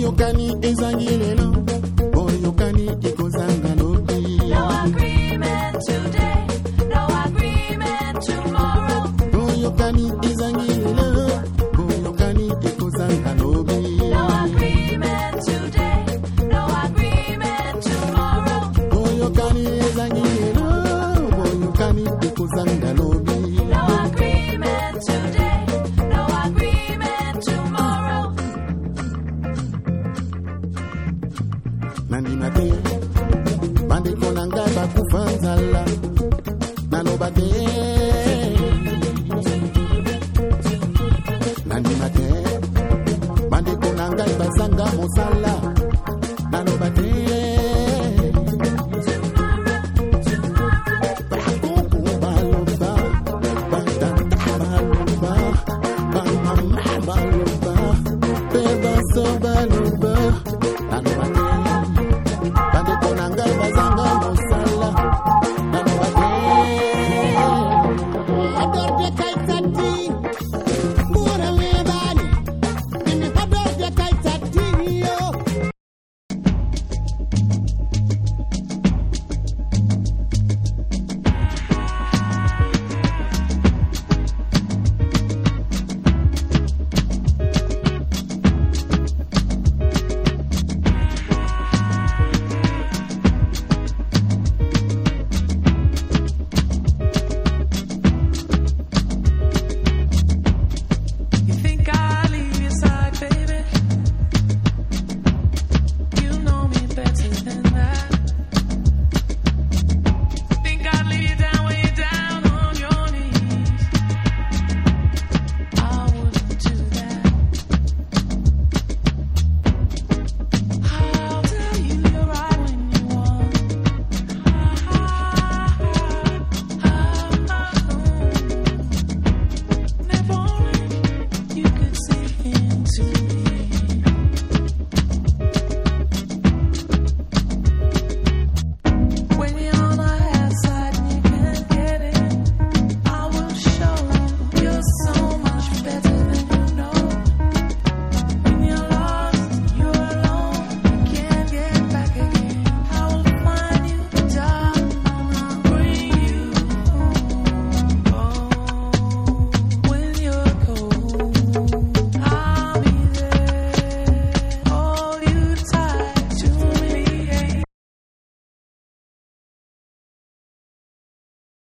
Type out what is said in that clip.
Boyokani ezangilelo, boyokani ikozanga lobi. No agreement today, no agreement tomorrow. Boyokani ezangilelo, boyokani ikozanga lobi. No agreement today, no agreement tomorrow. Boyokani ezangilelo, boyokani ikozanga lobi. No agreement today, no agreement tomorrow. Nandi mate, bande konanga bakufanzala, nalobate. Nandi mate, bande konanga basanga mosala, nalobate. Bakuku baloba, batata baloba, bamama baloba, beba so baloba.